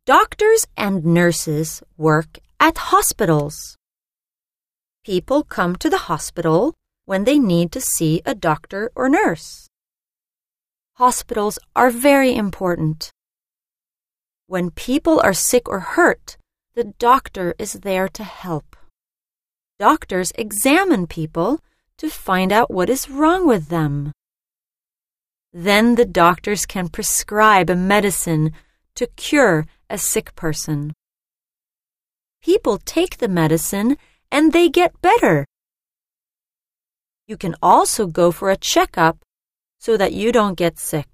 Doctors and nurses work at hospitals. People come to the hospital when they need to see a doctor or nurse. Hospitals are very important. When people are sick or hurt, the doctor is there to help. Doctors examine people to find out what is wrong with them. Then the doctors can prescribe a medicine to cure a sick person. People take the medicine and they get better. You can also go for a checkup so that you don't get sick.